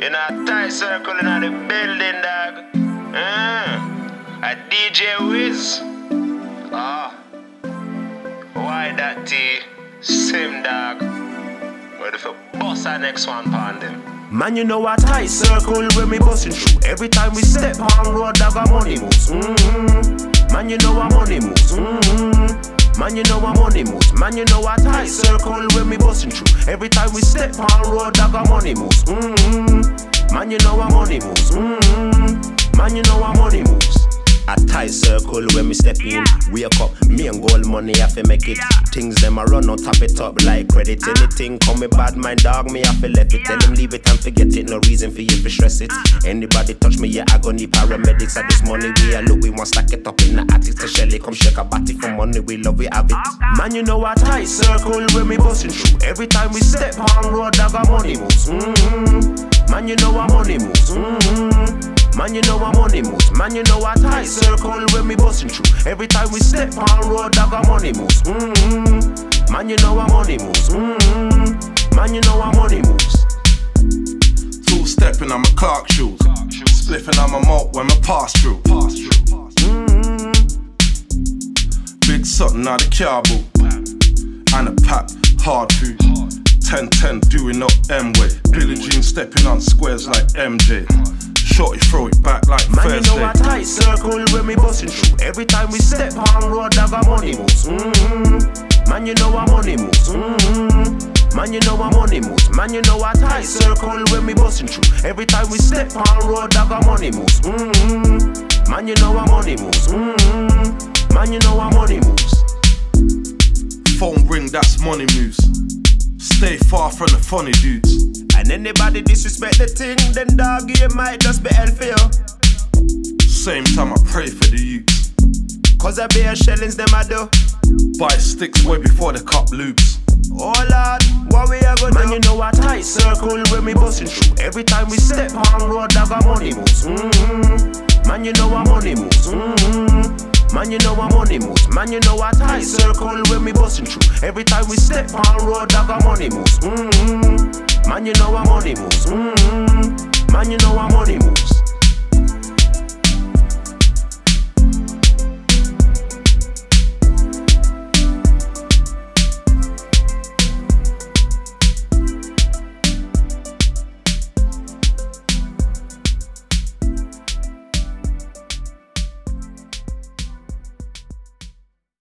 In a tight circle in the building, dog. A DJ Wiz. Why that T? Same dog. Ready for boss our next one pon them. Man, you know a tight circle when we bustin' through. Every time we step on road, dog, our money moves. Man, you know our money moves. Man, you know our money moves. Man, you know a tight circle when we bustin' through. Every time we step on road, dog, our money moves. Man, you know our money moves. Man, you know our money moves. A tight circle when we step in. Wake up, me and gold money, I fi make it. Things them a run out, tap it up like credit. Anything come with bad mind, dog, me I fi left it. Tell them leave it and forget it, no reason for you to stress it. Anybody touch me, yeah, I gon' need paramedics. At this money we a look, we want stack it up in the attic. To Shelly, come shake a body for money, we love, we have it. Man, you know a tight circle when we bustin' through. Every time we step on road, dog, our money moves. Man, you know our money moves. Man, you know our money moves. Man, you know a tight circle when we bustin' through. Every time we step on road, dog, our money moves. Man, you know our money moves. Man, you know our money moves. Two stepping on my Clark shoes. Spliffing on my malt when I pass through. Big something out the car boot. And a pack, hard food. 10-10 doing up M-way. Billie Jean stepping on squares like MJ. Shorty throw it back like Man, Thursday. you know a tight circle when we bustin' through. Every time we step on road, dog, our money moves. Man, you know our money moves. Man, you know our money moves. Man, you know a tight circle when we bustin' through. Every time we step on road, dog, our money moves. Man, you know our money moves. Man, you know our money moves. Phone ring, that's money moves. Stay far from the funny dudes. And anybody disrespect the thing, then dog, you might just be hell for you. Same time I pray for the youths. Cause I bear shellings them I do. Buy sticks way before the cop loops. Oh Lord, what we are gonna do? Man, you know a tight circle when we bustin' through. Every time we step on road, dog, our money moves. Man, you know our money moves. Man, you know our money moves. Man, you know a tight circle when we bustin' through. Every time we step on road, dog, our money moves. Man, you know our money moves. Man, you know our money moves.